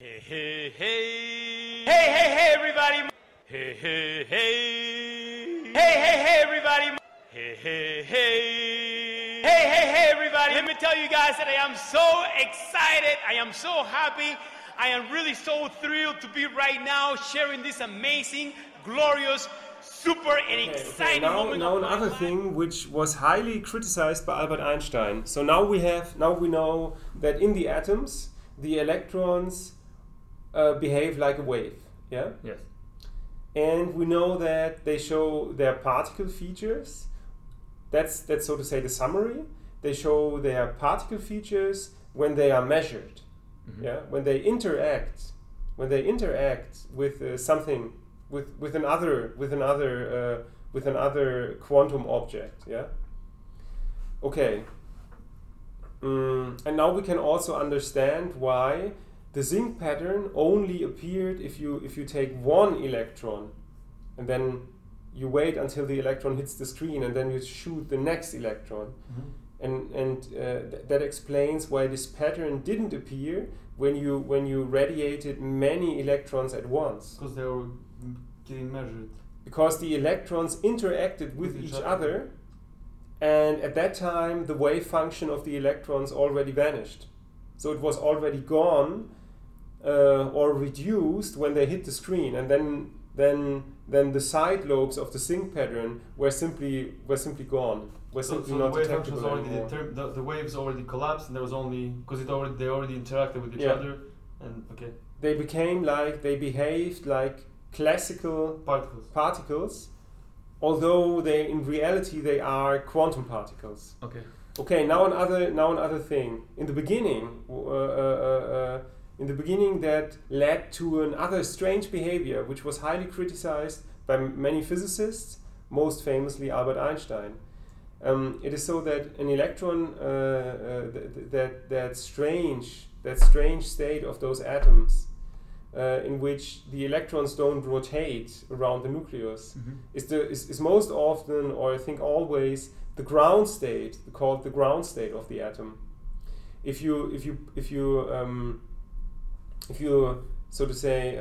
Hey, hey, hey. Hey, hey, hey, everybody. Hey, hey, hey. Hey, hey, hey, everybody. Hey, hey, hey. Hey, hey, hey, everybody. Let me tell you guys that I am so excited. I am so happy. I am really so thrilled to be right now sharing this amazing, glorious, super and exciting moment. Now another thing which was highly criticized by Albert Einstein. So now we know that in the atoms, the electrons behave like a wave. Yeah. Yes. And we know that they show their particle features. That's so to say the summary. They show their particle features when they are measured. Mm-hmm. Yeah. When they interact with something. With another quantum object, yeah. Okay. And now we can also understand why the zinc pattern only appeared if you take one electron, and then you wait until the electron hits the screen, and then you shoot the next electron, and that explains why this pattern didn't appear when you radiated many electrons at once. Because they were getting measured. Because the electrons interacted with each other, and at that time the wave function of the electrons already vanished. So it was already gone or reduced when they hit the screen, and then the side lobes of the zinc pattern were simply gone. So not the wave detectable function was anymore. the waves already collapsed, and there was only because they already interacted with each other, and they behaved like classical particles, although in reality they are quantum particles. Okay. Now another thing. In the beginning, that led to another strange behavior, which was highly criticized by many physicists, most famously Albert Einstein. It is so that an electron, that strange state of those atoms, in which the electrons don't rotate around the nucleus, is most often, or I think always, the ground state, called the ground state of the atom. If you so to say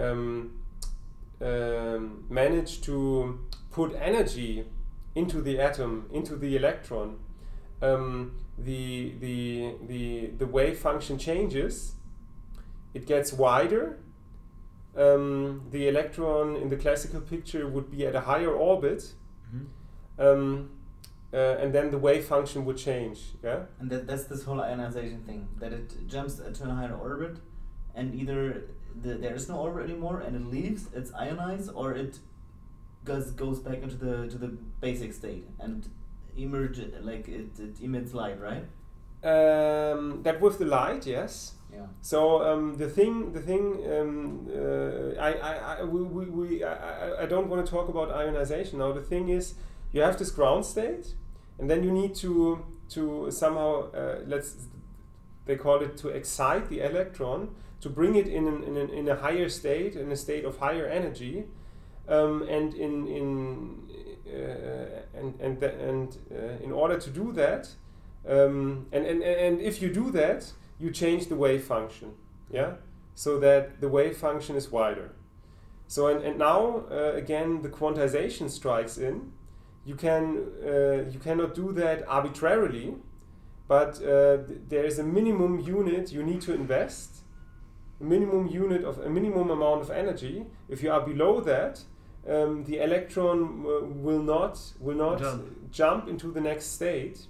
manage to put energy into the atom, into the electron, the wave function changes. It gets wider. The electron in the classical picture would be at a higher orbit, and then the wave function would change. Yeah. And that's this whole ionization thing, that it jumps to a higher orbit, and either there is no orbit anymore and it leaves, it's ionized, or it goes back into the basic state and it emits light, right? That with the light, yes. Yeah. So the thing. I don't want to talk about ionization now. The thing is, you have this ground state, and then you need to somehow they call it to excite the electron, to bring it in a higher state, in a state of higher energy, and in order to do that, and if you do that, you change the wave function, yeah, so that the wave function is wider. So and now again the quantization strikes in. You cannot do that arbitrarily, but there is a minimum unit you need to invest, a minimum amount of energy. If you are below that, the electron will not jump into the next state.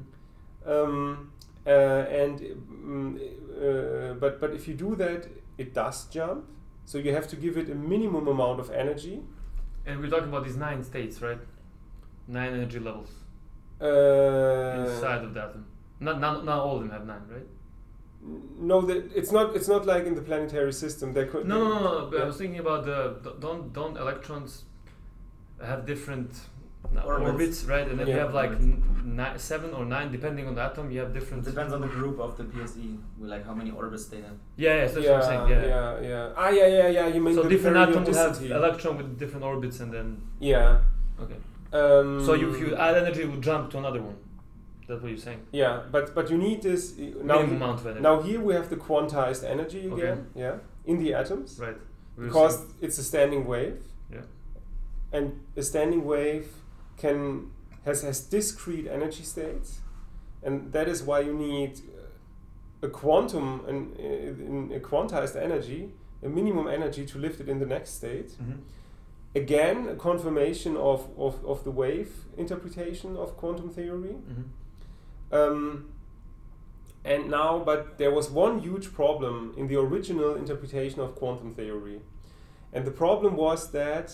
But if you do that, it does jump. So you have to give it a minimum amount of energy. And we're talking about these 9 states, right? 9 energy levels inside of the atom. Not all of them have 9, right? No, it's not like in the planetary system. No. But I was thinking about don't electrons have different orbits, right? And then you have like 7 or 9, depending on the atom. You have different. It depends on the group of the PSE, like how many orbits they have. Yeah, that's what I'm saying. Yeah. You mean so the different atoms will have periodicity. electron with different orbits, and then. Yeah. Okay. So if you add energy, it will jump to another one. That's what you're saying. Yeah, but you need this minimum amount of energy. Now here we have the quantized energy again. Okay. Yeah. in the atoms. Right. Because it's a standing wave. Yeah. And a standing wave has discrete energy states, and that is why you need a quantum in a quantized energy, a minimum energy to lift it in the next state. Mm-hmm. Again, a confirmation of the wave interpretation of quantum theory. Mm-hmm. And now, but there was one huge problem in the original interpretation of quantum theory, and the problem was that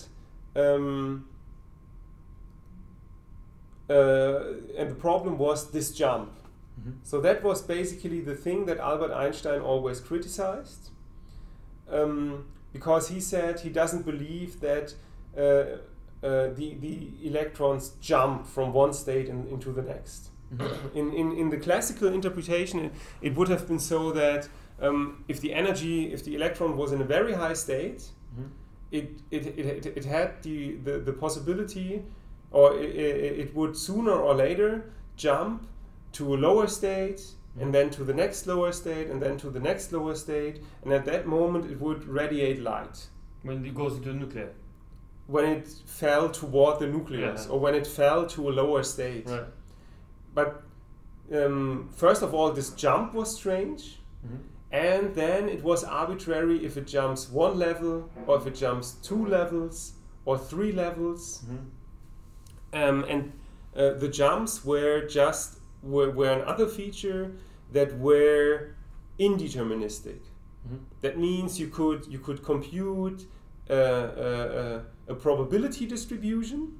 this jump. Mm-hmm. So that was basically the thing that Albert Einstein always criticized, because he said he doesn't believe that the electrons jump from one state into the next. Mm-hmm. In the classical interpretation, it would have been so that if the electron was in a very high state, mm-hmm. it had the possibility, or it would sooner or later jump to a lower state, and then to the next lower state, and then to the next lower state, and at that moment it would radiate light. When it goes into the nucleus. When it fell toward the nucleus, or when it fell to a lower state. Right. But first of all, this jump was strange, mm-hmm. and then it was arbitrary if it jumps one level, or if it jumps 2 levels, or 3 levels. Mm-hmm. The jumps were another feature that were indeterministic. Mm-hmm. That means you could compute a probability distribution.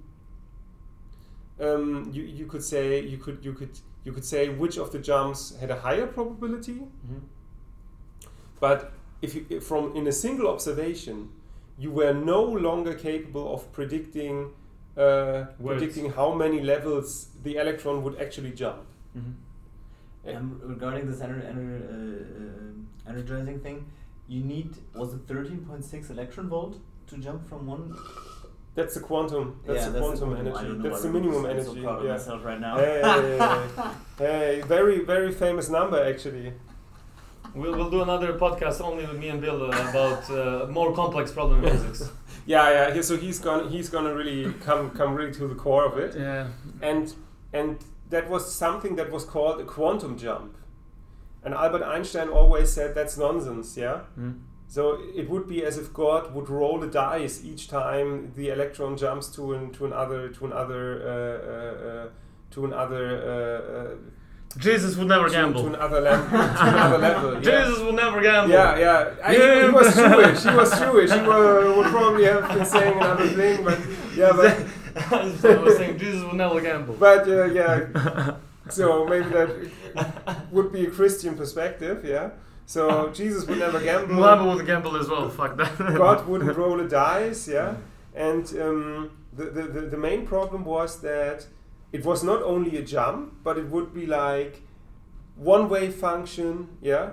You could say which of the jumps had a higher probability. Mm-hmm. But in a single observation, you were no longer capable of predicting how many levels the electron would actually jump. Mm-hmm. Regarding this energizing thing, you need, was it 13.6 electron volt to jump from one? That's the quantum. That's the quantum energy. That's the minimum energy. I'm so proud of myself right now. Hey, very, very famous number actually. We'll do another podcast only with me and Bill about more complex problem in physics. Yeah. So he's gonna really come really to the core of it. Yeah. And that was something that was called a quantum jump. And Albert Einstein always said that's nonsense. Yeah. Mm. So it would be as if God would roll a dice each time the electron jumps to another. Jesus would never gamble. To another level. Yeah. Jesus would never gamble. Yeah. He was Jewish. He would probably have been saying another thing, but yeah. But I was saying Jesus would never gamble. But yeah. So maybe that would be a Christian perspective. Yeah. So Jesus would never gamble. Muhammad would gamble as well. Fuck that. God wouldn't roll a dice. Yeah. And the main problem was that it was not only a jump, but it would be like one wave function,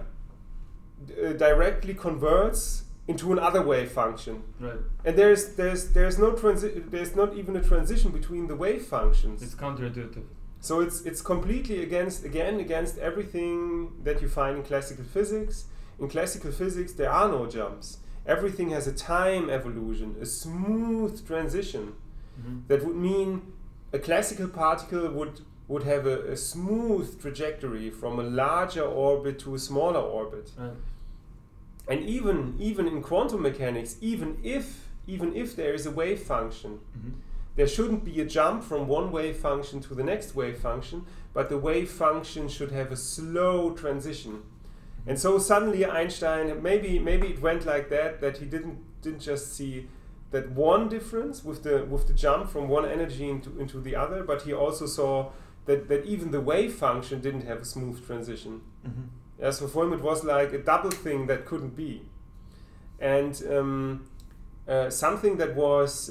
directly converts into another wave function. Right. And there's not even a transition between the wave functions. It's counterintuitive. So it's completely against everything that you find in classical physics. In classical physics, there are no jumps. Everything has a time evolution, a smooth transition. Mm-hmm. That would mean a classical particle would have a smooth trajectory from a larger orbit to a smaller orbit. Right. And even in quantum mechanics, even if there is a wave function, mm-hmm. there shouldn't be a jump from one wave function to the next wave function, but the wave function should have a slow transition. And so suddenly Einstein, maybe it went like that he didn't just see that one difference with the jump from one energy into the other, but he also saw that even the wave function didn't have a smooth transition. Mm-hmm. Yeah, so for him it was like a double thing that couldn't be. And something that was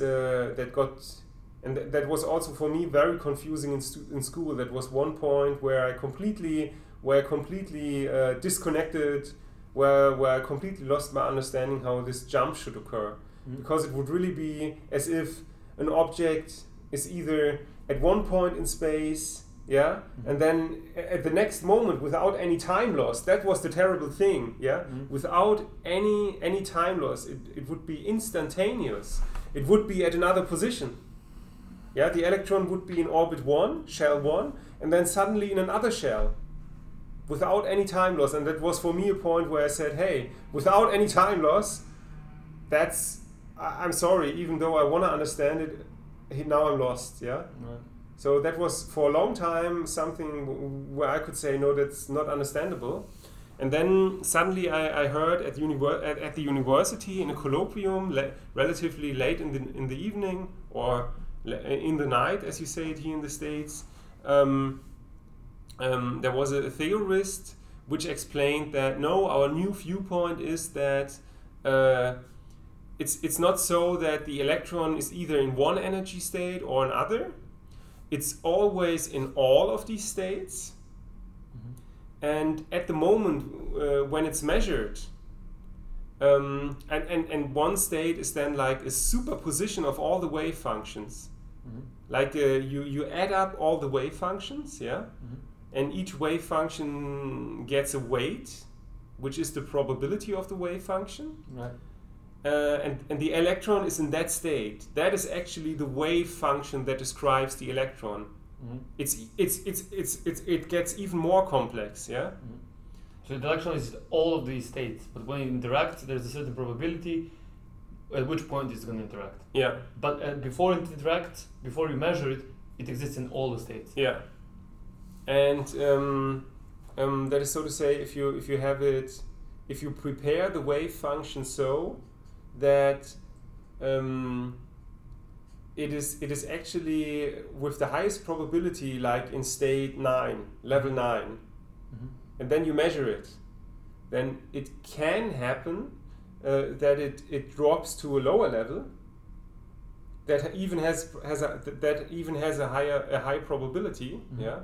that was also for me very confusing in school. That was one point where I completely disconnected, where I completely lost my understanding how this jump should occur. Mm-hmm. Because it would really be as if an object is either at one point in space yeah, and then at the next moment, without any time loss, that was the terrible thing, yeah, without any time loss, it would be instantaneous. It would be at another position. Yeah, the electron would be in orbit 1, shell 1, and then suddenly in another shell, without any time loss. And that was for me a point where I said, hey, without any time loss, I'm sorry, even though I want to understand it, now I'm lost, yeah? Right. So that was for a long time something where I could say, no, that's not understandable. And then suddenly I heard at the university in a colloquium, relatively late in the evening, or in the night, as you say it here in the States, there was a theorist which explained that no, our new viewpoint is that it's not so that the electron is either in one energy state or another. It's always in all of these states. And at the moment when it's measured, and one state is then like a superposition of all the wave functions. Like you add up all the wave functions, yeah, and each wave function gets a weight, which is the probability of the wave function. Right. And the electron is in that state. That is actually the wave function that describes the electron. It gets even more complex, yeah. So the electron is all of these states, but when it interacts, there's a certain probability at which point it's going to interact. Yeah. But before it interacts, before you measure it, it exists in all the states. Yeah. And that is so to say, if you prepare the wave function so that it is actually with the highest probability, like in state 9, level 9, and then you measure it, then it can happen that it drops to a lower level that even has a high probability, yeah,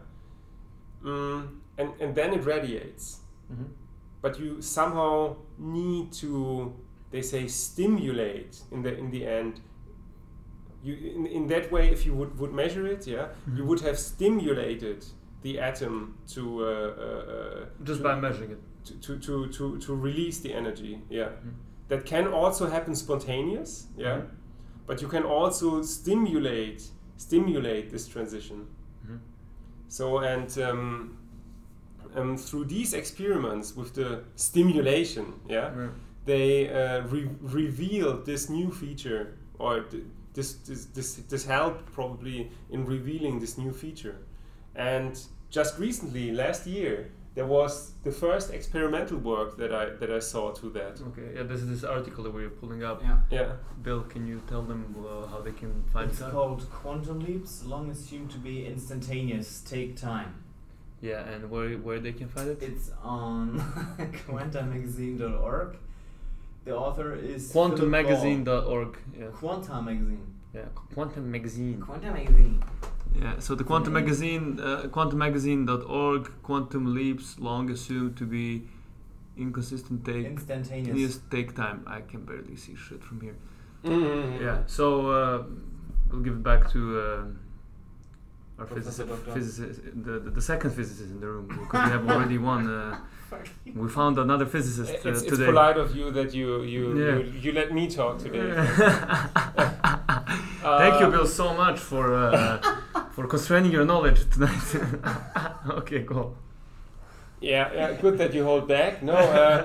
and then it radiates, but you somehow need to, they say, stimulate in the end. You in that way, if you would measure it, yeah, you would have stimulated the atom to just by measuring it to release the energy, yeah. That can also happen spontaneous, yeah, but you can also stimulate this transition. So and through these experiments with the stimulation, yeah, they revealed this new feature, or this helped probably in revealing this new feature. And just recently, last year, there was the first experimental work that I saw to that. Okay, yeah, this is this article that we're pulling up. Yeah. Bill, can you tell them how they can find it? It's called Quantum Leaps, long assumed to be instantaneous, take time. Yeah, and where they can find it? It's on quantummagazine.org. The author is quantummagazine.org. Yeah. Quantum Magazine. Yeah, Quantum Magazine. Quantum Magazine. Yeah, so the Quantum Magazine, quantummagazine.org, Quantum Leaps, long assumed to be instantaneous take time. I can barely see shit from here. Yeah, so we'll give it back to our physicist, the second physicist in the room, because we have already one. We found another physicist today. It's polite of you that you let me talk today. Thank you, Bill, so much for constraining your knowledge tonight. Okay, cool. Yeah, good that you hold back. No,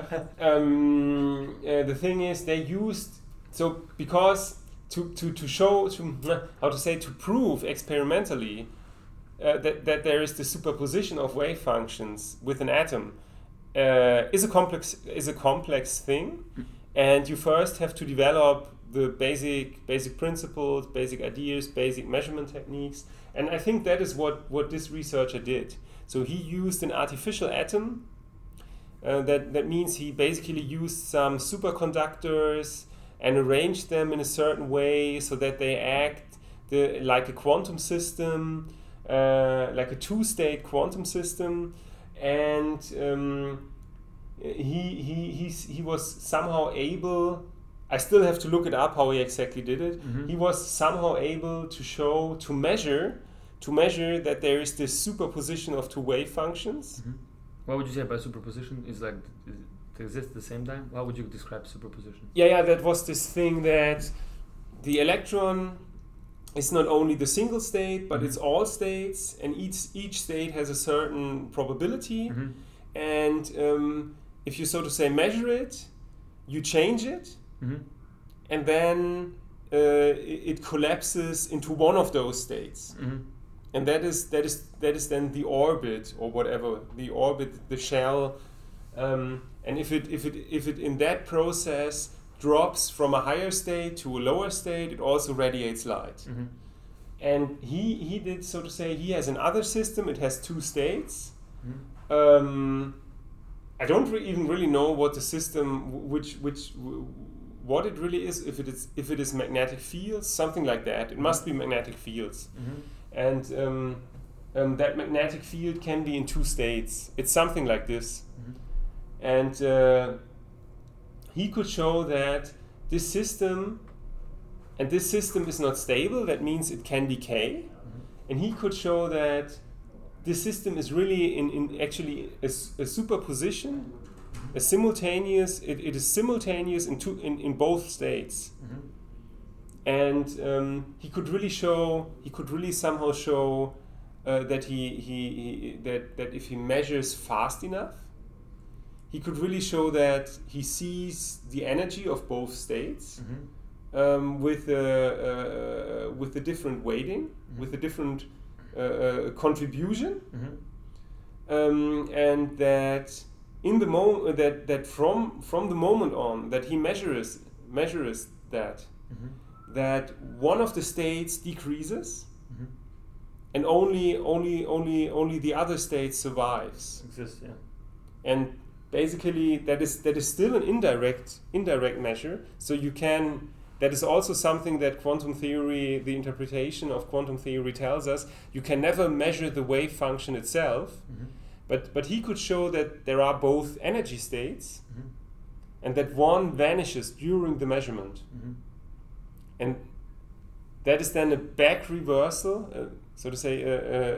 the thing is, they used because to prove experimentally that there is the superposition of wave functions with an atom is a complex thing, and you first have to develop the basic principles, basic ideas, basic measurement techniques, and I think that is what this researcher did. So he used an artificial atom. That means he basically used some superconductors and arranged them in a certain way so that they act like a quantum system, like a two-state quantum system, and he was somehow able. I still have to look it up how he exactly did it. He was somehow able to measure to measure that there is this superposition of two wave functions. Mm-hmm. What would you say by superposition? Is like it exists at the same time? How would you describe superposition? Yeah, that was this thing that the electron is not only the single state, but it's all states, and each state has a certain probability. Mm-hmm. And if you, so to say, measure it, you change it, Mm-hmm. and then it collapses into one of those states. Mm-hmm. And that is then the orbit, or whatever, the orbit, the shell. And if it in that process drops from a higher state to a lower state, it also radiates light. Mm-hmm. And he did, so to say, he has another system. It has two states. Mm-hmm. I don't even really know what the system, what it really is. If it is magnetic fields, something like that. It must be magnetic fields. Mm-hmm. And that magnetic field can be in two states. It's something like this. Mm-hmm. And he could show that this system is not stable. That means it can decay. Mm-hmm. And he could show that this system is really in actually a superposition, a simultaneous. It is simultaneous in both states. Mm-hmm. And he could really somehow show that that if he measures fast enough, he could really show that he sees the energy of both states. Mm-hmm. With a different weighting, Mm-hmm. with a different contribution, Mm-hmm. and that in the moment that from the moment on that he measures that, Mm-hmm. that one of the states decreases, Mm-hmm. and only the other state survives. Exists, yeah. And basically that is still an indirect measure. So you can. That is also something that quantum theory, the interpretation of quantum theory tells us. You can never measure the wave function itself, Mm-hmm. but he could show that there are both energy states, Mm-hmm. and that one vanishes during the measurement. Mm-hmm. And that is then a back reversal, so to say,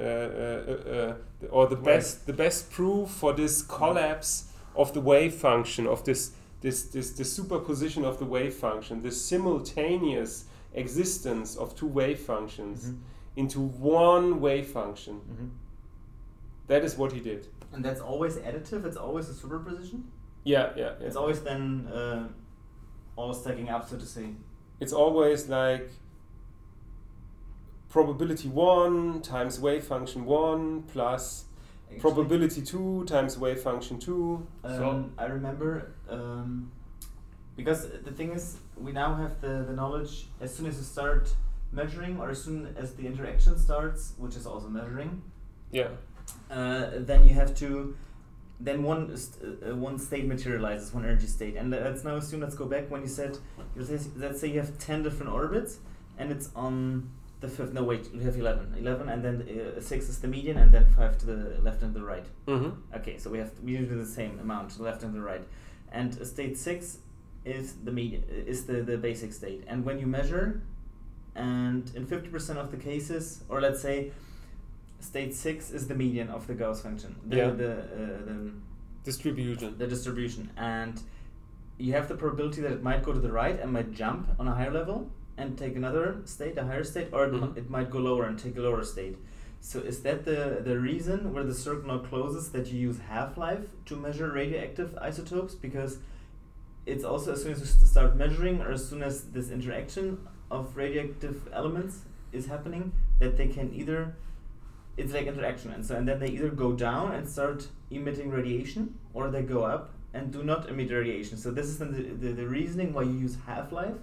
or the best proof for this collapse of the wave function, of this superposition of the wave function, this simultaneous existence of two wave functions Mm-hmm. into one wave function. Mm-hmm. That is what he did. And that's always additive. It's always a superposition. Yeah. It's always then all stacking up, so to say. It's always like probability 1 times wave function 1 plus Actually, probability 2 times wave function 2. I remember because the thing is, we now have the knowledge as soon as you start measuring, or as soon as the interaction starts, which is also measuring. Yeah. Then you have to. Then one state materializes, one energy state, and let's go back when you said, let's say you have 10 different orbits, and it's on the fifth. No, wait, you have 11, and then 6 is the median, and then 5 to the left and the right. Mm-hmm. Okay, so we do the same amount to the left and the right, and state 6 is the median, is the basic state, and when you measure, and in 50% of the cases, or let's say, state 6 is the median of the Gauss function, the distribution, and you have the probability that it might go to the right and might jump on a higher level and take another state, a higher state, or it might go lower and take a lower state. So is that the reason where the circle now closes, that you use half-life to measure radioactive isotopes? Because it's also, as soon as you start measuring, or as soon as this interaction of radioactive elements is happening, that they can either, it's like interaction, and then they either go down and start emitting radiation, or they go up and do not emit radiation. So this is then the reasoning why you use half-life.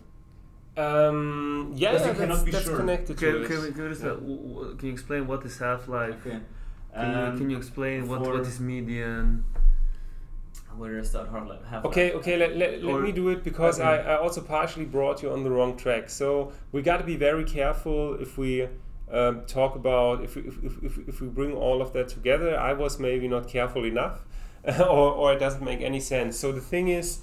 That's connected to it. Can you explain what is half-life? Okay. Can you explain what is median? Where do I start half-life? Okay. Let me do it, because I also partially brought you on the wrong track. So we got to be very careful if we talk about if we bring all of that together. I was maybe not careful enough, or it doesn't make any sense. So the thing is,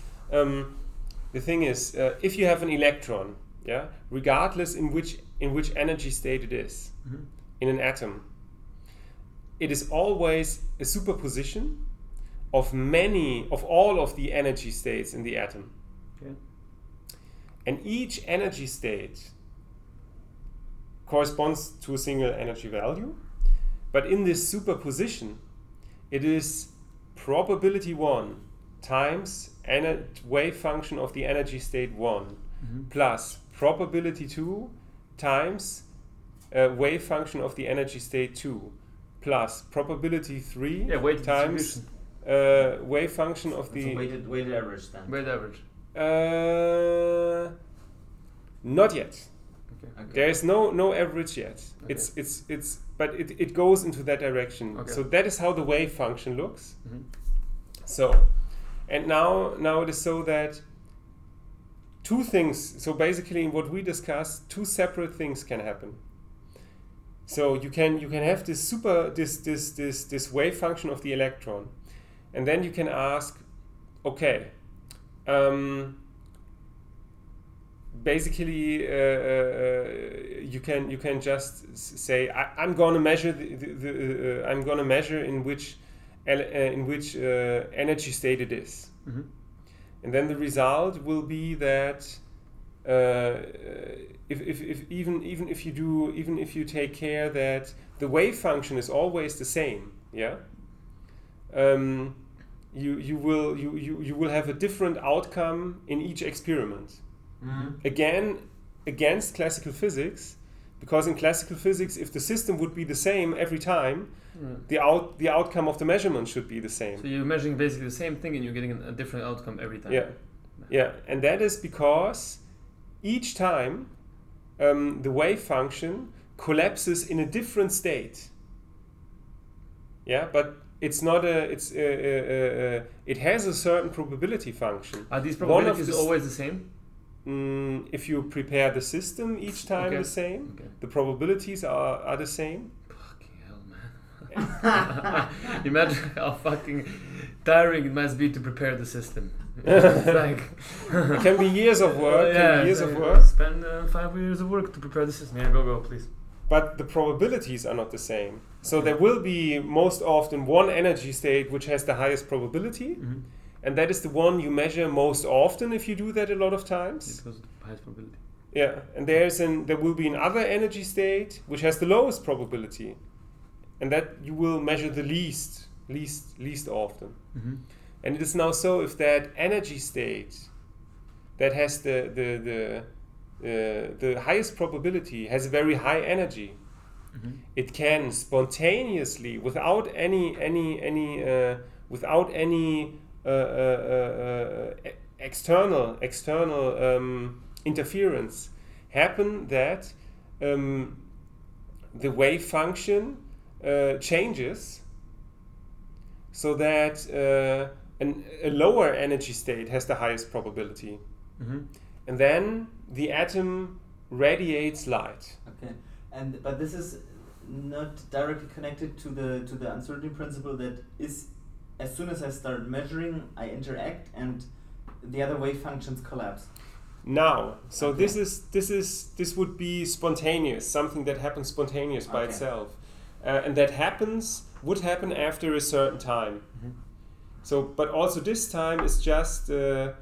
if you have an electron, regardless in which energy state it is, in an atom, it is always a superposition of all of the energy states in the atom. Okay. And each energy state corresponds to a single energy value. But in this superposition, it is probability 1 times wave function of the energy state 1 plus probability 2 times wave function of the energy state 2 plus probability 3 times wave function of the... weighted average then. Weighted average. Not yet. Okay. There is no average yet. Okay. But it goes into that direction. Okay. So that is how the wave function looks. So, and now it is so that two things. So basically, in what we discussed, two separate things can happen. So you can have this wave function of the electron, and then you can ask, okay. Basically, you can just say I'm going to measure I'm going to measure in which energy state it is, and then the result will be that even if you take care that the wave function is always the same, yeah. You will have a different outcome in each experiment. Again, against classical physics, because in classical physics, if the system would be the same every time, the outcome of the measurement should be the same. So you're measuring basically the same thing and you're getting a different outcome every time. Yeah, and that is because each time the wave function collapses in a different state. Yeah, but it's not it has a certain probability function. Are these probabilities always the same? If you prepare the system each time the same, the probabilities are the same. Fucking hell, man. Imagine how fucking tiring it must be to prepare the system. It's like it can be years of work. Spend 5 years of work to prepare the system. Yeah, go, please. But the probabilities are not the same. So there will be most often one energy state which has the highest probability. And that is the one you measure most often if you do that a lot of times. Because of the highest probability. Yeah, and there will be another energy state which has the lowest probability, and that you will measure the least often. And it is now so if that energy state that has the highest probability has a very high energy, it can spontaneously without any external interference happen that the wave function changes so that a lower energy state has the highest probability, and then the atom radiates light. Okay, but this is not directly connected to the uncertainty principle that is. As soon as I start measuring, I interact, and the other wave functions collapse. Now, so this would be spontaneous, something that happens spontaneous by itself, and that would happen after a certain time. So, but also this time is just but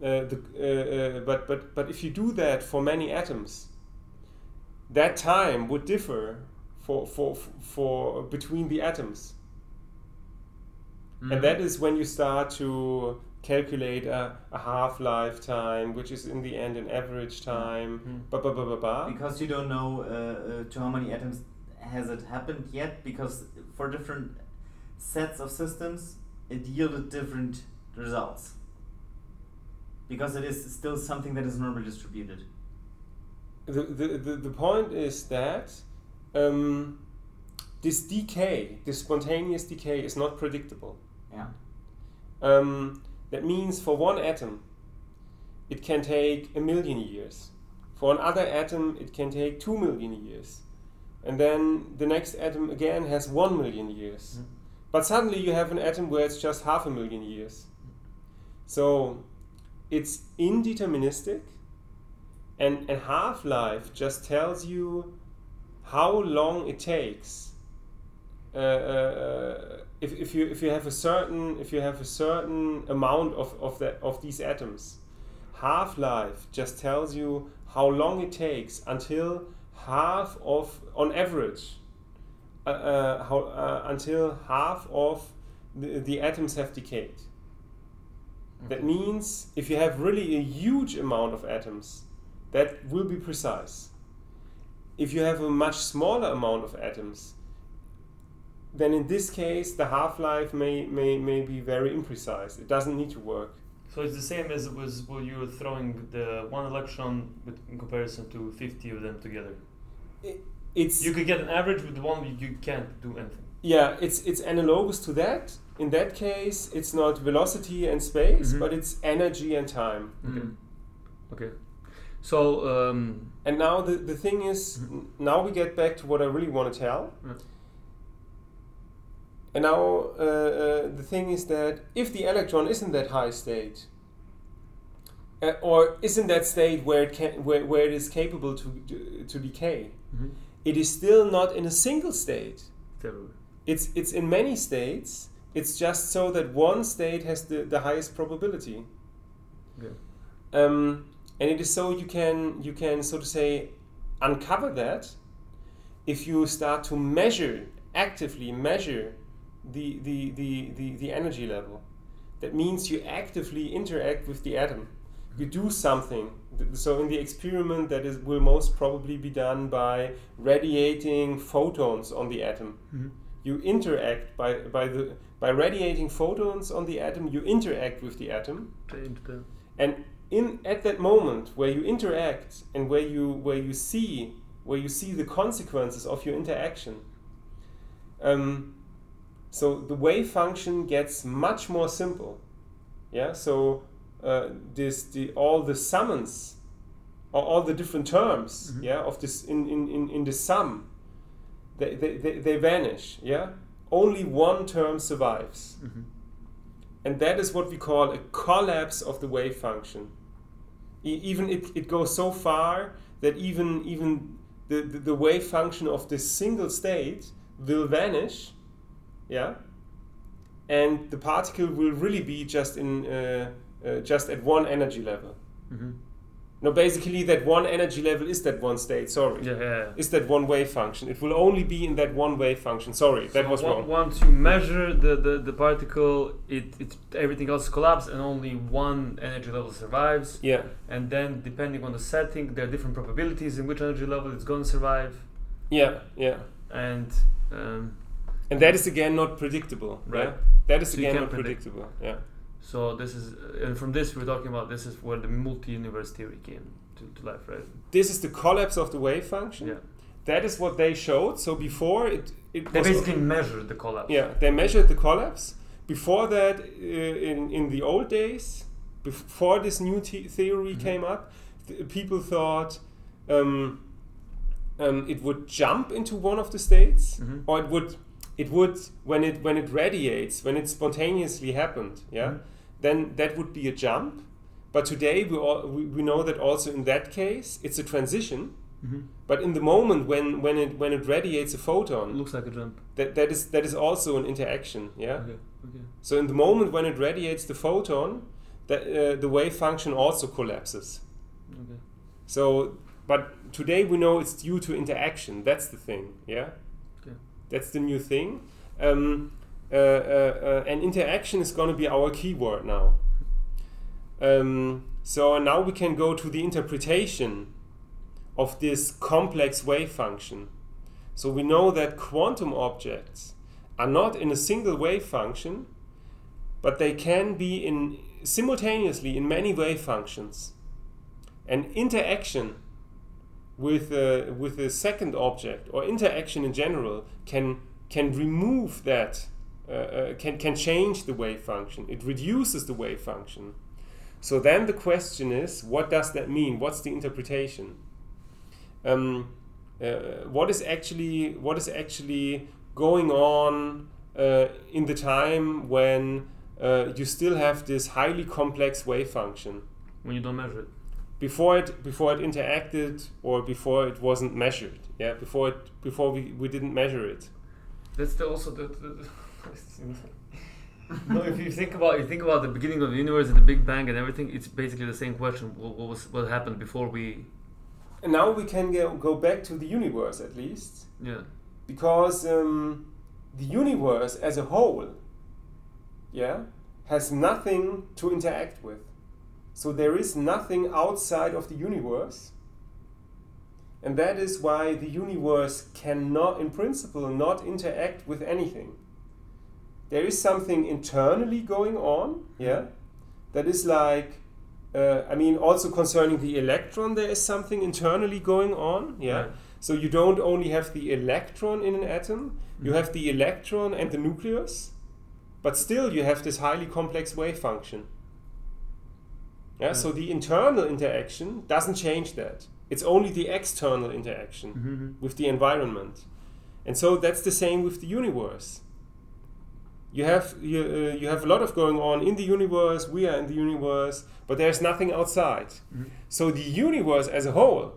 if you do that for many atoms, that time would differ for between the atoms. And that is when you start to calculate a half-life time, which is in the end an average time. Because you don't know to how many atoms has it happened yet, because for different sets of systems, it yielded different results. Because it is still something that is normally distributed. The point is that this spontaneous decay is not predictable. Yeah. That means for one atom, it can take 1 million years. For another atom, it can take 2 million years. And then the next atom again has 1 million years. But suddenly you have an atom where it's just 500,000 years. So it's indeterministic, and half-life just tells you how long it takes. If you have a certain amount of these atoms, half-life just tells you how long it takes until half of, on average, until half of the atoms have decayed. That means if you have really a huge amount of atoms, that will be precise. If you have a much smaller amount of atoms, then in this case the half-life may be very imprecise. It doesn't need to work. So it's the same as was when you were throwing the one electron in comparison to 50 of them together. You could get an average, with the one you can't do anything. Yeah, it's analogous to that. In that case, it's not velocity and space, but it's energy and time. Okay. So and now the thing is, now we get back to what I really want to tell. And now the thing is that if the electron is in that high state, or is in that state where it is capable to decay, it is still not in a single state. It's in many states. It's just so that one state has the highest probability. Okay. And it is so you can so to say uncover that if you start to actively measure the energy level. That means you actively interact with the atom. You do something. So in the experiment that will most probably be done by radiating photons on the atom. You interact by radiating photons on the atom. You interact with the atom, and at that moment where you interact and where you see the consequences of your interaction. So the wave function gets much more simple. Yeah. So all the summons, or all the different terms, of this in the sum. They vanish, yeah? Only one term survives. And that is what we call a collapse of the wave function. Even it goes so far that even the wave function of this single state will vanish, yeah? And the particle will really be just at one energy level. No, basically that one energy level is that one state, sorry. Is that one wave function. It will only be in that one wave function. Sorry, that was wrong. Once you measure the particle, it everything else collapses and only one energy level survives. Yeah. And then depending on the setting, there are different probabilities in which energy level it's going to survive. Yeah. And that is again not predictable. Right. Yeah? That is again not predictable. Yeah. So this is, and from this we're talking about, this is where the multi-universe theory came to life, right? This is the collapse of the wave function. Yeah. That is what they showed. So before they basically measured the collapse. Yeah, they measured the collapse. Before that, in the old days, before this new theory came up, people thought it would jump into one of the states, or it would when it radiates, when it spontaneously happened, yeah. Then that would be a jump. But today we know that also in that case it's a transition. But in the moment when it radiates a photon, it looks like a jump. That is also an interaction, yeah. Okay. So in the moment when it radiates the photon, the wave function also collapses. Okay. So, but today we know it's due to interaction. That's the thing, yeah. Okay. That's the new thing. And interaction is going to be our keyword now. So now we can go to the interpretation of this complex wave function. So we know that quantum objects are not in a single wave function, but they can be simultaneously in many wave functions. And interaction with a second object, or interaction in general, can remove that, can change the wave function. It reduces the wave function. So then the question is, what does that mean? What's the interpretation? What is actually going on in the time when you still have this highly complex wave function? When you don't measure it. before it interacted, or before it wasn't measured. Yeah, before we didn't measure it. That's also the no, if you think about the beginning of the universe and the Big Bang and everything, it's basically the same question. What happened before we? And now we can go back to the universe at least. Yeah. Because the universe as a whole, has nothing to interact with. So there is nothing outside of the universe. And that is why the universe cannot, in principle, not interact with anything. There is something internally going on, that is like, also concerning the electron, there is something internally going on, Right. So you don't only have the electron in an atom, you have the electron and the nucleus, but still you have this highly complex wave function. So the internal interaction doesn't change that. It's only the external interaction with the environment. And so that's the same with the universe. You have a lot of going on in the universe, we are in the universe, but there's nothing outside. So the universe as a whole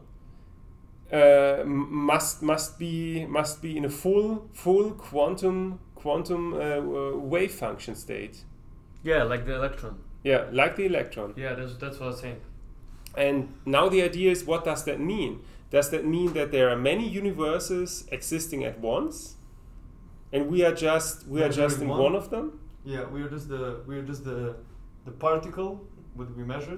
must be in a full quantum wave function state. Yeah, like the electron. Yeah, like the electron. Yeah, that's what I was saying. And now the idea is, what does that mean? Does that mean that there are many universes existing at once, and we are just in one of them? Yeah, we are just the particle what we measured.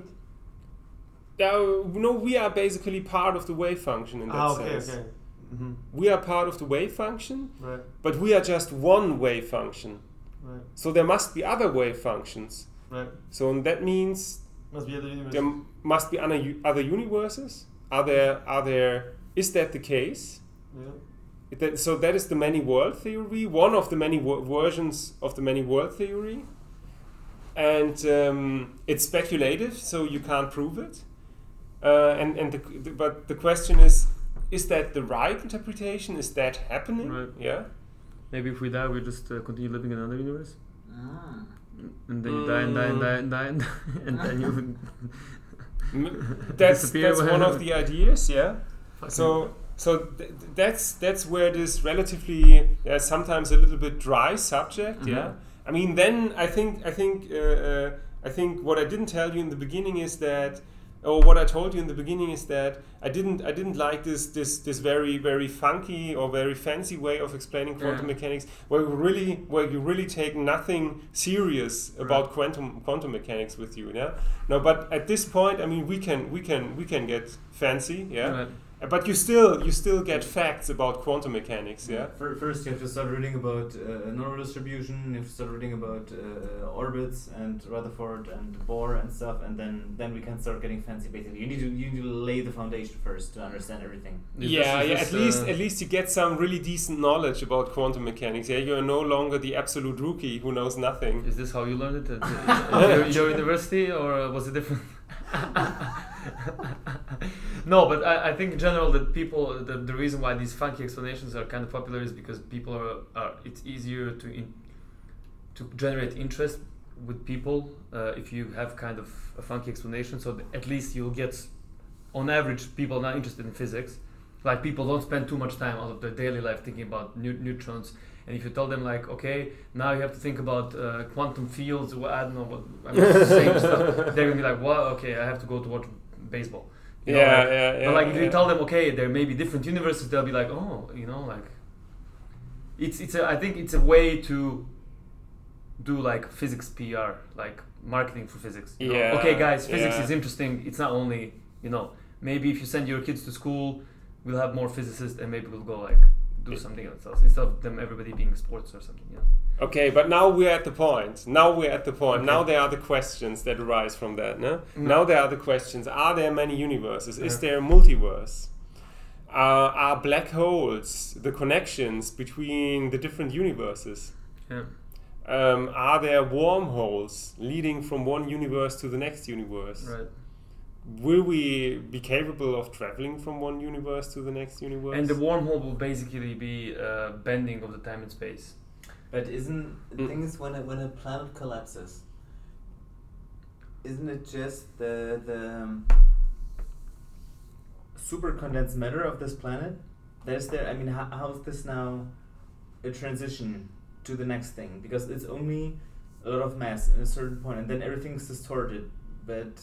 No, we are basically part of the wave function in that sense. Okay. Mm-hmm. We are part of the wave function, Right. but we are just one wave function. Right. So there must be other wave functions. Right. So that means Must be other universes. there must be other universes. Is that the case? Yeah. So that is the many world theory, one of the many versions of the many world theory, and it's speculative, so you can't prove it. But the question is that the right interpretation? Is that happening? Right. Yeah. Maybe if we die, we just continue living in another universe, Ah. and then you die and then you That's disappear. one of the ideas. Yeah. Fucking- So that's where this relatively sometimes a little bit dry subject. Yeah. I mean, then I think what I didn't tell you in the beginning is that, or what I told you in the beginning is that I didn't like this very, very funky or very fancy way of explaining quantum mechanics, where you really take nothing serious about quantum mechanics with you. Yeah. No, but at this point, I mean, we can get fancy. Yeah. Right. But you still get facts about quantum mechanics, yeah? First, you have to start reading about normal distribution. You have to start reading about orbits and Rutherford and Bohr and stuff, and then we can start getting fancy. Basically, you need to lay the foundation first to understand everything. At least you get some really decent knowledge about quantum mechanics. Yeah, you are no longer the absolute rookie who knows nothing. Is this how you learned it at your university, or was it different? No, but I think in general that people, the reason why these funky explanations are kind of popular is because people are it's easier to generate interest with people if you have kind of a funky explanation. So at least you'll get, on average, people not interested in physics. Like, people don't spend too much time out of their daily life thinking about neutrons. And if you tell them, like, okay, now you have to think about quantum fields, or I don't know what I'm saying stuff, they're gonna be like, well, okay, I have to go to watch baseball. You know, But like, if you tell them, okay, there may be different universes, they'll be like, oh, like, I think it's a way to do like physics PR, like marketing for physics. You know? Okay, guys, physics is interesting. It's not only, maybe if you send your kids to school, we'll have more physicists, and maybe we'll go like do something else instead of them everybody being sports or something. Okay, but now we're at the point. Okay. Now there are the questions that arise from that. No? Now there are the questions. Are there many universes? Is there a multiverse? Are black holes the connections between the different universes? Yeah. Are there wormholes leading from one universe to the next universe? Right. Will we be capable of traveling from one universe to the next universe? And the wormhole will basically be bending of the time and space. But isn't the thing is when a planet collapses, isn't it just the super condensed matter of this planet, how is this now a transition to the next thing? Because it's only a lot of mass at a certain point, and then everything's distorted. But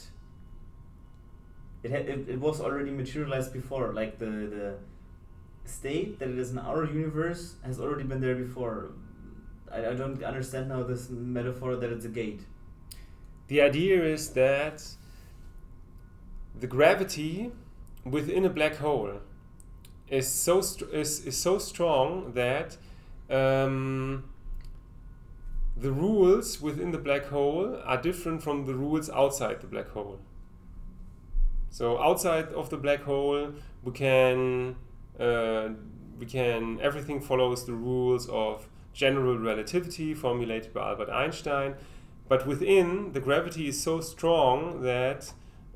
it was already materialized before. Like the state that it is in our universe has already been there before. I don't understand now this metaphor that it's a gate. The idea is that the gravity within a black hole is so strong that the rules within the black hole are different from the rules outside the black hole. So outside of the black hole, we can everything follows the rules of general relativity formulated by Albert Einstein, but within, the gravity is so strong that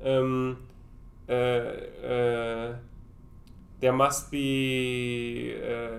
there must be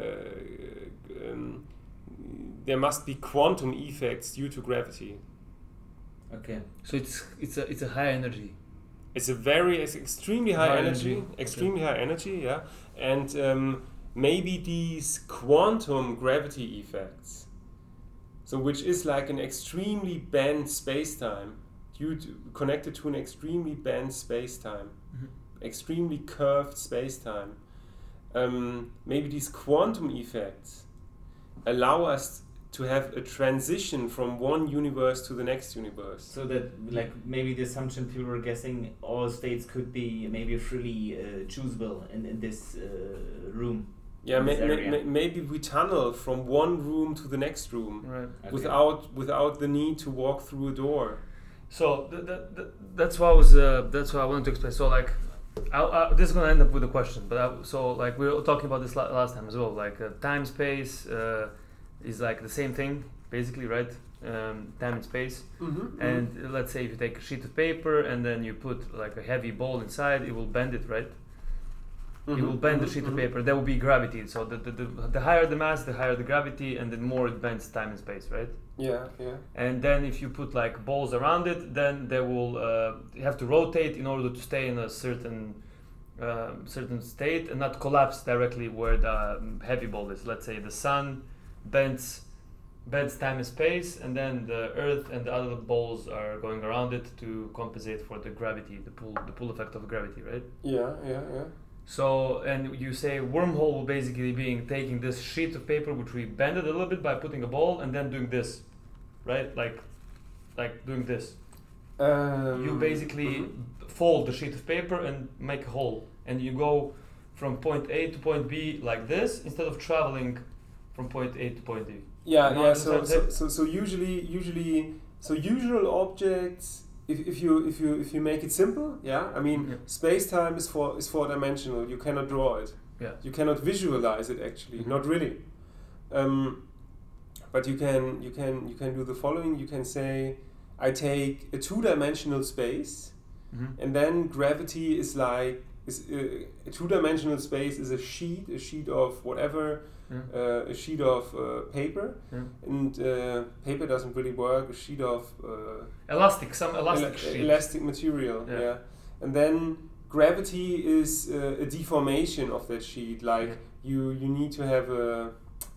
quantum effects due to gravity. Okay. So it's a high energy. It's extremely high energy. Extremely high energy, yeah. And maybe these quantum gravity effects, so which is like an extremely bent space-time, connected to an extremely bent space-time, extremely curved space-time. Maybe these quantum effects allow us to have a transition from one universe to the next universe. So that, like, maybe the assumption people were guessing all states could be maybe freely choosable in this room. Yeah, maybe we tunnel from one room to the next room, Right. Okay. without the need to walk through a door. So that's what I wanted to explain. So like, this is gonna end up with a question, but like we were talking about this last time as well. Like time space is like the same thing basically, right? Time and space. And let's say if you take a sheet of paper and then you put like a heavy ball inside, it will bend it, right? It will bend the sheet of paper. There will be gravity. So the higher the mass, the higher the gravity, and the more it bends time and space, right? Yeah. And then if you put like balls around it, then they will you have to rotate in order to stay in a certain state and not collapse directly where the heavy ball is. Let's say the sun bends time and space, and then the Earth and the other balls are going around it to compensate for the gravity, the pull effect of gravity, right? Yeah. So, and you say wormhole will basically being taking this sheet of paper, which we bended a little bit by putting a ball, and then doing this, right? Like doing this. You basically fold the sheet of paper and make a hole, and you go from point A to point B like this instead of traveling from point A to point B. Yeah. So usual objects. If you make it simple, space-time is four-dimensional. You cannot draw it. Yeah. You cannot visualize it actually. Not really. But you can do the following. You can say, I take a two-dimensional space, and then gravity is like a two-dimensional space is a sheet of whatever. A sheet of paper, and paper doesn't really work. A sheet of elastic sheet. Elastic material, and then gravity is a deformation of that sheet. Like you need to have a.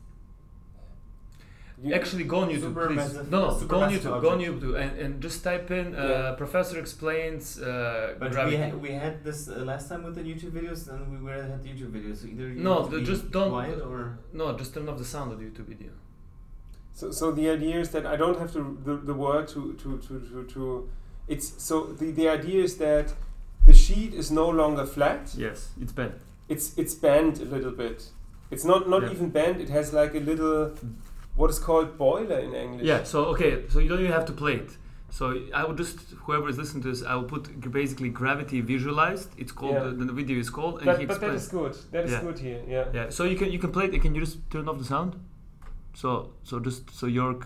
Actually, go on YouTube, please. Go on YouTube, and just type in Professor explains gravity. But we had this last time with the YouTube videos, and we had the YouTube videos. So either just don't. Quiet or just turn off the sound of the YouTube video. So the idea is that I don't have the word to. It's so the idea is that the sheet is no longer flat. Yes, it's bent. It's bent a little bit. It's not even bent. It has like a little. What is called boiler in English? Yeah, so you don't even have to play it. So I would just, whoever is listening to this, I will put basically gravity visualized. It's called, the video is called. And but that is good. That is good here, yeah. Yeah, so you can play it. Can you just turn off the sound? So Jörg...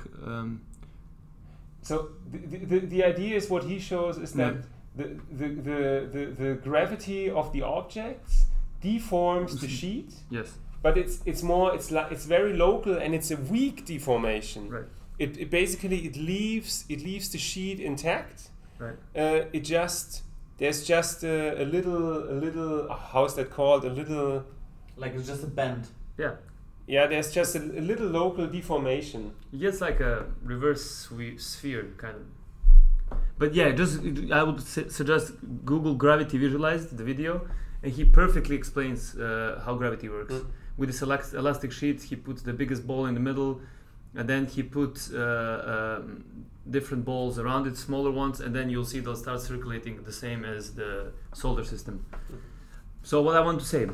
So the idea is what he shows is that the gravity of the objects deforms the sheet. Yes. But it's very local, and it's a weak deformation. Right. It basically leaves the sheet intact. Right. It just there's just a little how's that called? A little. Like it's just a bend. Yeah, there's just a little local deformation. It's like a reverse sphere kind of. But yeah, I would suggest Google Gravity Visualized, the video, and he perfectly explains how gravity works. With this elastic sheet, he puts the biggest ball in the middle, and then he puts different balls around it, smaller ones, and then you'll see they'll start circulating the same as the solar system. So what I want to say,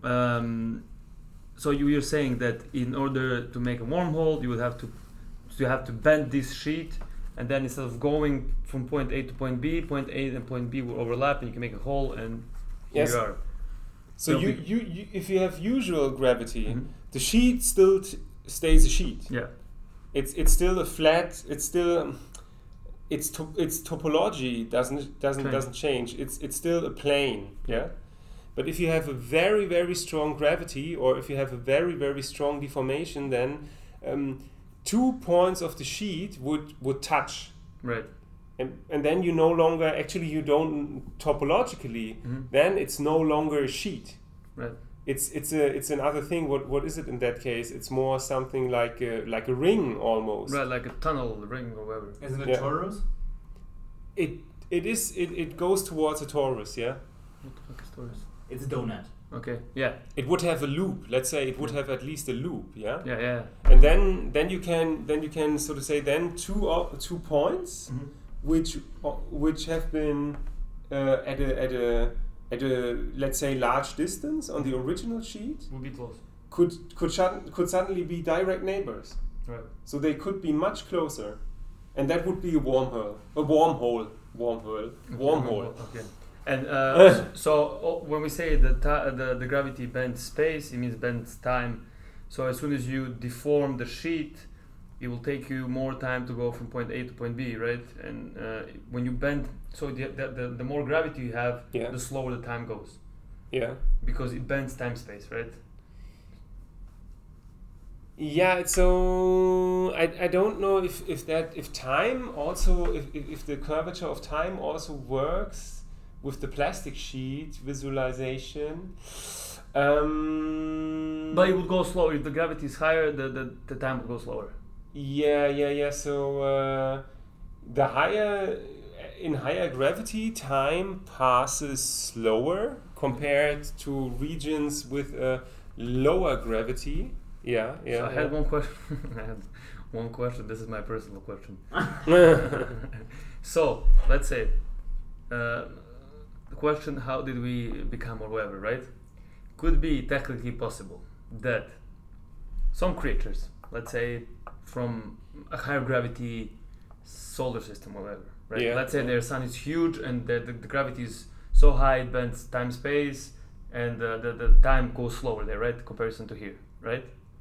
so you're saying that in order to make a wormhole, you have to bend this sheet, and then instead of going from point A to point B, point A and point B will overlap, and you can make a hole, and here you are. So you if you have usual gravity, the sheet still stays a sheet. Yeah. It's still a flat. It's still its topology doesn't change. It's still a plane. Yeah. But if you have a very, very strong gravity, or if you have a very, very strong deformation, then 2 points of the sheet would touch. Right. And then you no longer, actually you don't, topologically, then it's no longer a sheet. Right. It's another thing. What is it in that case? It's more something like a ring almost. Right, like a tunnel, a ring, or whatever. Isn't it torus? It goes towards a torus, yeah? What the fuck is torus? It's a donut. Okay, yeah. It would have a loop. Let's say it would have at least a loop, yeah. Yeah. And then you can sort of say then 2 points, which have been at a let's say large distance on the original sheet. Would be close. Could suddenly be direct neighbors. Right. So they could be much closer, and that would be a wormhole. Okay. And so when we say the gravity bends space, it means bends time. So as soon as you deform the sheet, it will take you more time to go from point A to point B, right? And when you bend, so the more gravity you have, the slower the time goes. Yeah. Because it bends time-space, right? Yeah. So I don't know if time also if the curvature of time also works with the plastic sheet visualization. But it will go slower. If the gravity is higher, the time will go slower. Yeah. So in higher gravity, time passes slower compared to regions with a lower gravity. Yeah. So I had one question. This is my personal question. So let's say the question: how did we become or whatever? Right? Could be technically possible that some creatures, let's say from a higher gravity solar system or whatever, right? Yeah. Let's say their sun is huge and the gravity is so high it bends time-space, and the time goes slower there, right? Comparison to here, right?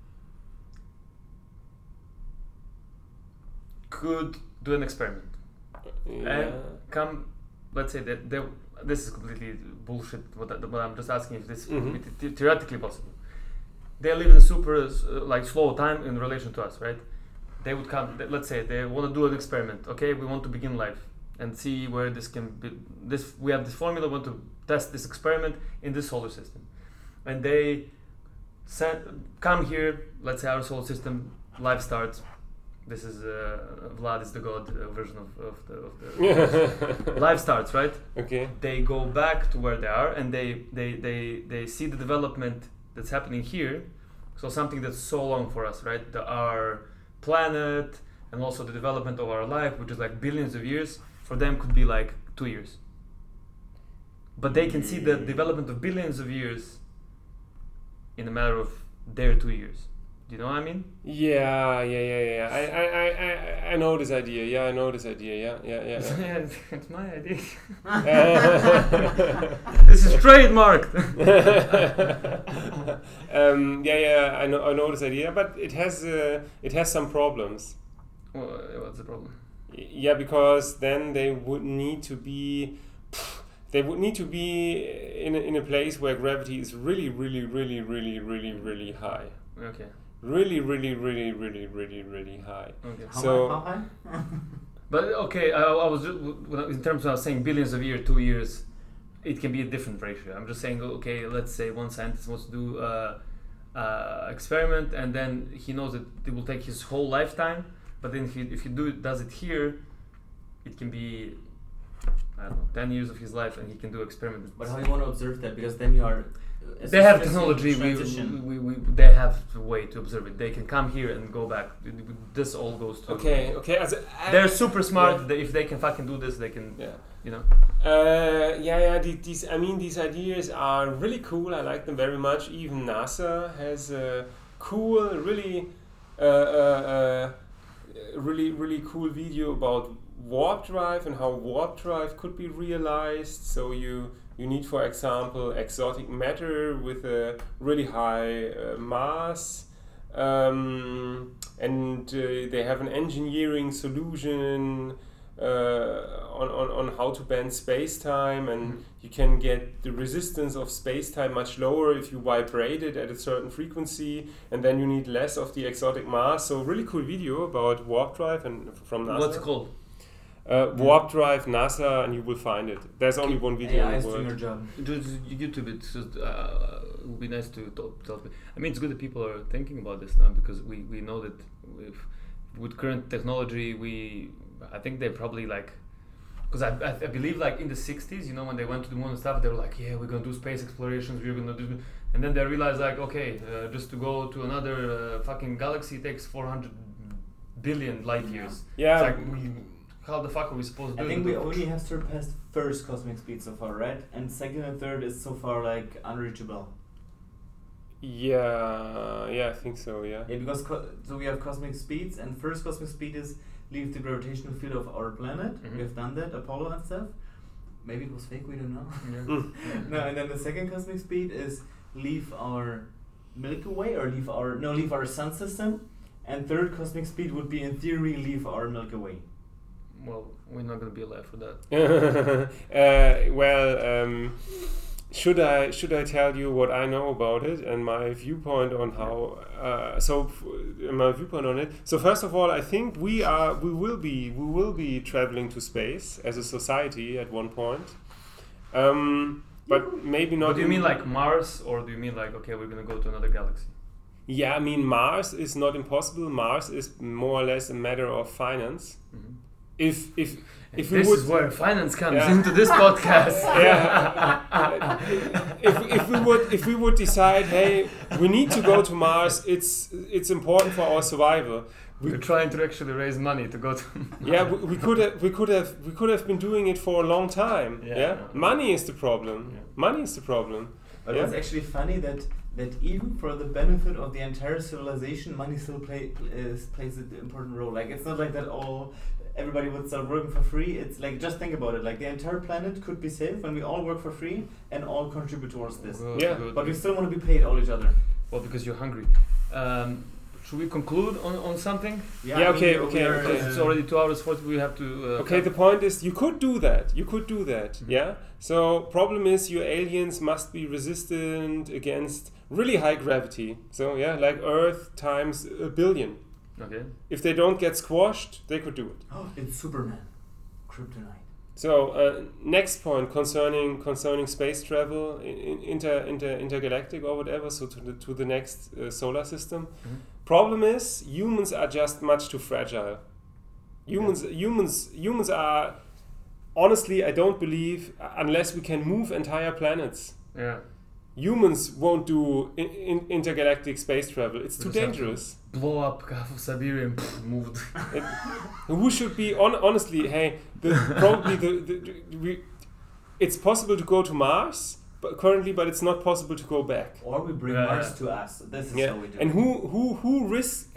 Could do an experiment and come. Let's say that this is completely bullshit. But I'm just asking if this would be theoretically possible. They live in a super slow time in relation to us, right? They would come. Let's say they want to do an experiment. Okay, we want to begin life and see where this can be. We have this formula. We want to test this experiment in this solar system, and they come here. Let's say our solar system. Life starts. This is Vlad is the god version of the life starts, right? Okay. They go back to where they are, and they see the development that's happening here. So something that's so long for us, right? Our planet and also the development of our life, which is like billions of years, for them could be like 2 years. But they can see the development of billions of years in a matter of their 2 years. Do you know what I mean? Yeah. I know this idea. Yeah, I know this idea. Yeah. It's my idea. This is trademarked. I know this idea, but it has some problems. What's the problem? Yeah, because then they would need to be in a place where gravity is really high. Okay. Really high. Okay. How high? But okay, I was just, in terms of saying billions of years, 2 years. it can be a different ratio. I'm just saying, okay, let's say one scientist wants to do experiment, and then he knows that it will take his whole lifetime. But then if he does it here, it can be, I don't know, 10 years of his life, and he can do experiments. But how you want to observe that? Because then you are. They have technology. They have a way to observe it. They can come here and go back. This all goes to. Okay. They're super smart. If they can fucking do this, they can. Yeah. You know. These ideas are really cool. I like them very much. Even NASA has a cool, really cool video about warp drive and how warp drive could be realized. So you need, for example, exotic matter with a really high mass, and they have an engineering solution on how to bend space-time, and you can get the resistance of space-time much lower if you vibrate it at a certain frequency, and then you need less of the exotic mass. So really cool video about warp drive and from NASA. What's it called? Warp drive NASA, and you will find it. There's only one video in the world. Your job. Just YouTube it. Just, it would be nice to tell. I mean, it's good that people are thinking about this now, because we know that with current technology, I think they probably like, because I believe like in the 60s, you know, when they went to the moon and stuff, they were like, yeah, we're gonna do space explorations, we're gonna do, and then they realized like, okay, just to go to another fucking galaxy takes 400 billion light years. Yeah. It's like, how the fuck are we supposed to do it? I think we only have surpassed first cosmic speed so far, right? And second and third is so far like unreachable. Yeah, I think so. Yeah. Yeah, because so we have cosmic speeds, and first cosmic speed is leave the gravitational field of our planet. Mm-hmm. We have done that, Apollo and stuff. Maybe it was fake, we don't know. Yeah. No, and then the second cosmic speed is leave our Milky Way, or leave our sun system. And third cosmic speed would be, in theory, leave our Milky Way. Well, we're not gonna be alive for that. Should I tell you what I know about it and my viewpoint on how? My viewpoint on it. So first of all, I think we will be traveling to space as a society at one point, but maybe not. But do you mean like Mars, or do you mean like, okay, we're gonna go to another galaxy? Yeah, I mean Mars is not impossible. Mars is more or less a matter of finance. Mm-hmm. If this we would, is where finance comes into this podcast. Yeah. if we would decide, hey, we need to go to Mars. It's important for our survival. We're trying to actually raise money to go to. Yeah, we could have been doing it for a long time. Yeah. Money is the problem. Yeah. Money is the problem. But it's actually funny that even for the benefit of the entire civilization, money still plays an important role. Like, it's not like that everybody would start working for free. It's like, just think about it. Like, the entire planet could be saved when we all work for free and all contribute towards this. Good. But we still want to be paid all each other. Well, because you're hungry. Should we conclude on something? Yeah, okay. It's already 2 hours 40. We have to. Okay, the point is, you could do that. Mm-hmm. Yeah. So problem is, your aliens must be resistant against really high gravity. So yeah, like Earth times 1 billion. Okay. If they don't get squashed, they could do it. Oh, it's Superman, kryptonite. So next point concerning space travel, intergalactic or whatever. So to the next solar system. Mm-hmm. Problem is, humans are just much too fragile. Humans are, honestly, I don't believe, unless we can move entire planets. Yeah. Humans won't do intergalactic space travel. It's too dangerous. Blow up half of Siberia and moved. Who should be honestly? Hey, it's possible to go to Mars, but it's not possible to go back. Or we bring Mars to us. This is how we do and it. who risks?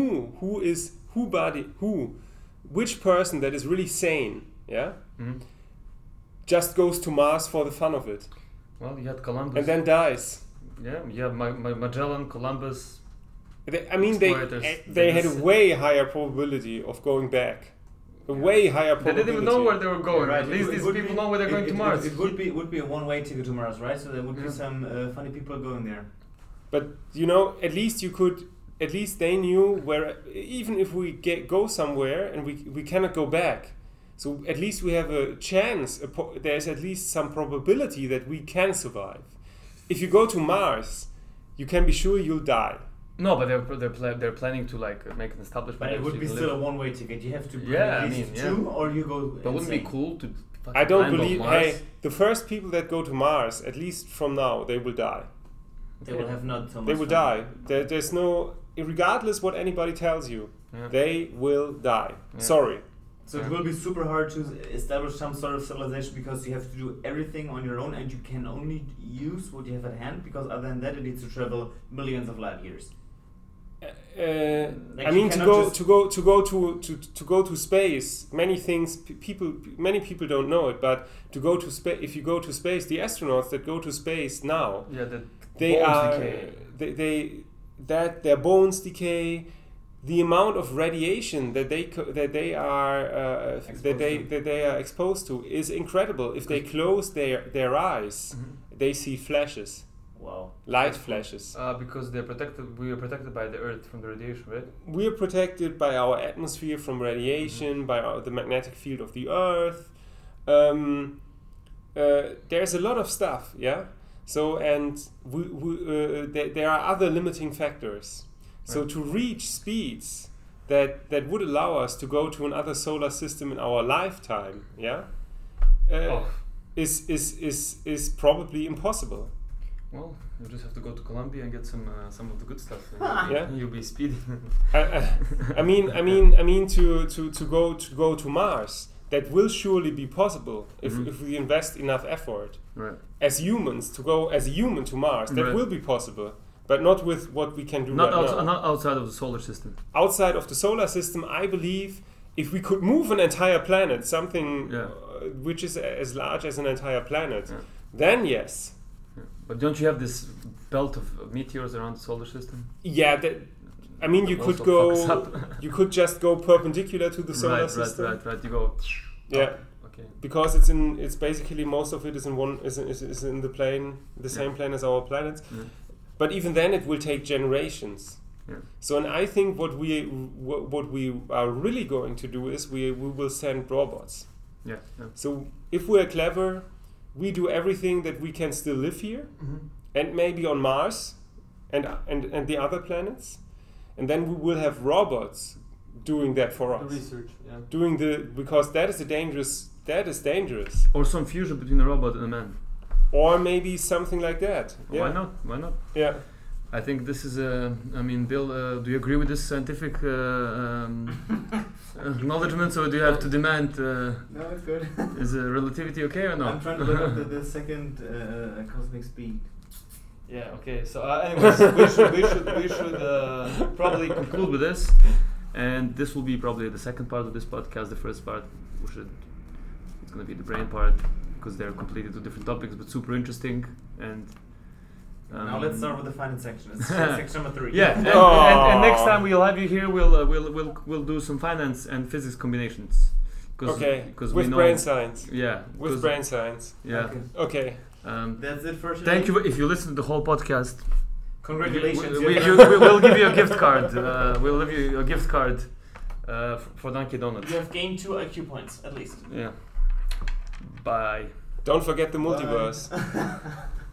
Which person that is really sane? Yeah. Mm-hmm. Just goes to Mars for the fun of it. Well, you had Columbus. And then dies. Yeah, you have Magellan, Columbus. They had a way higher probability of going back. Way higher probability. They didn't even know where they were going. Right. At least these people know where they're going to Mars. It would be a one-way ticket to Mars, right? So there would be some funny people going there. But at least they knew where. Even if we go somewhere and we cannot go back, So at least we have a chance. There's at least some probability that we can survive. If you go to Mars, you can be sure you'll die. No, but they're planning to like make an establishment. But it would be still a one-way ticket. You have to bring at least two, or you go. But wouldn't it be cool to? I don't believe. Hey, the first people that go to Mars, at least from now, they will die. They will have not so much. They will die. There's no, regardless what anybody tells you, they will die. Yeah. Sorry. So it will be super hard to establish some sort of civilization because you have to do everything on your own, and you can only use what you have at hand. Because other than that, it needs to travel millions of light years. I mean, to go to space, many people don't know it, but to go to space, if you go to space, the astronauts that go to space now, their bones decay. The amount of radiation that they are exposed to is incredible. If they close their eyes, they see flashes. Wow. Light flashes. Because we are protected by the Earth from the radiation, right? We are protected by our atmosphere from radiation, by the magnetic field of the Earth. There's a lot of stuff, yeah. So and there are other limiting factors. So to reach speeds that would allow us to go to another solar system in our lifetime, is probably impossible. Well, you just have to go to Colombia and get some of the good stuff. Yeah, you'll be speeding. I mean to go to Mars. That will surely be possible if we invest enough effort. Right. As humans, to go as a human to Mars, that will be possible. But not with what we can do not right now. Not outside of the solar system. Outside of the solar system, I believe if we could move an entire planet, something which is as large as an entire planet, then yes. Yeah. But don't you have this belt of meteors around the solar system? Yeah, I mean, you could you could just go perpendicular to the solar system. Right. You go. Yeah. Okay. Because it's basically most of it is in the plane, the same plane as our planets. Yeah. But even then, it will take generations. Yeah. So, and I think what we are really going to do is we will send robots. Yeah. So, if we're clever, we do everything that we can still live here, and maybe on Mars, and the other planets, and then we will have robots doing that for us. The research, because that is dangerous. Or some fusion between a robot and a man. Or maybe something like that. Yeah. Why not? Yeah. I think this is I mean, Bill, do you agree with this scientific acknowledgement, or do you have to demand? No, it's good. Is relativity okay or no? I'm trying to look up the second cosmic speed. Yeah. Okay. So, anyways, we should probably conclude with this, and this will be probably the second part of this podcast. The first part, it's going to be the brain part, because they're completely two different topics, but super interesting. And now let's start with the finance section. It's section number 3. Yeah, and next time we'll have you here. We'll do some finance and physics combinations. Because with brain science. Yeah, with brain science. Yeah. Okay. That's it for today. Thank you if you listen to the whole podcast. Congratulations. We'll give you a gift card. We'll give you a gift card for Dunkin' Donuts. You have gained 2 IQ points at least. Yeah. Bye. Don't forget the multiverse.